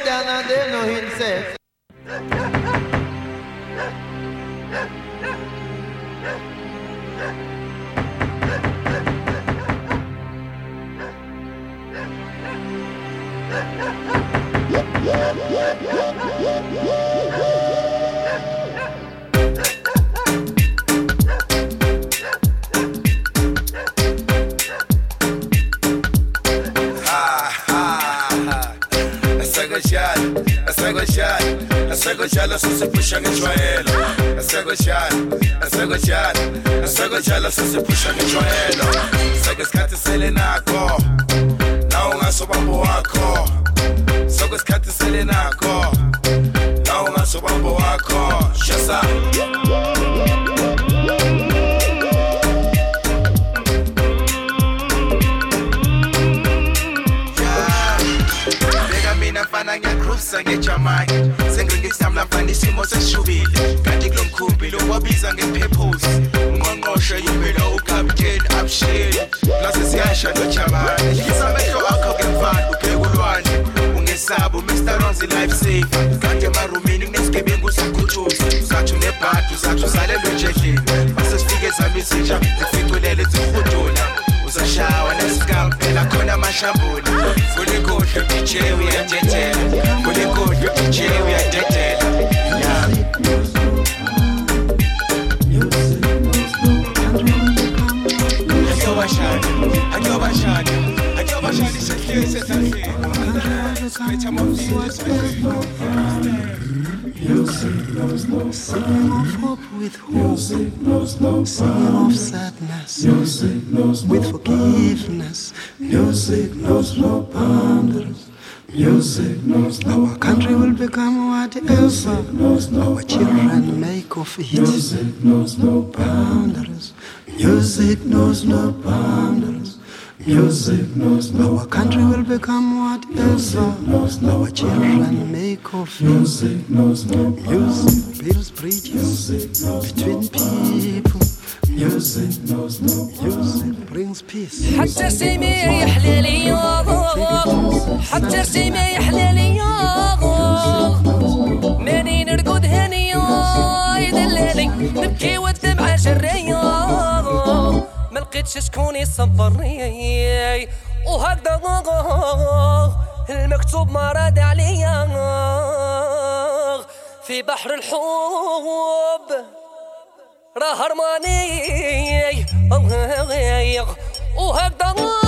and they know himself. Asegojalo sisipusha ngejwayelo asegojalo sisipusha ngejwayelo sekesikhathi sele nakho na ungasobambo wakho sekesikhathi sele nakho na ungasobambo wakho shasa Fana ngiyakruza ngejamaica sengisamla mfana isimo sesishubile kanti kulomkhumbi lowabiza ngepurpose ungqongqoshe yimpilo ucaptain upshit plus siyasha nojamani ngisamehlo akho ngemfana ubheka ulwandle ungesaba Mr. Ronzi life saver kanti emarumini kunesigebengu sakhuthuza sathu nebhadu sathu salelo njedlini asesifike zamisitsha zificilele zihudula uzashawa nesikam phela khona amashambula kulikohle DJ uyadedela kulikohle DJ uyadedela Ajobashani sehlise sahle Spetha Music knows no singing of hope with hope, singing of sadness, music knows with forgiveness, music knows no boundaries. Music knows no our country will become whatever our children make of it. Music knows no boundaries. Music knows no boundaries. Music knows no our country will become whatever our children make of it. Music knows no music builds bridges between people. Music knows no music brings peace. حتى سيمي يحلى لي حتى سيمي يحلى لي ماني نرقد هنيا يدلالي نبكي والدمعة جرية ما لقيتش شكون يصبرني وهكذا المكتوب ما راد عليا في بحر الحب راه هرماني وهكذا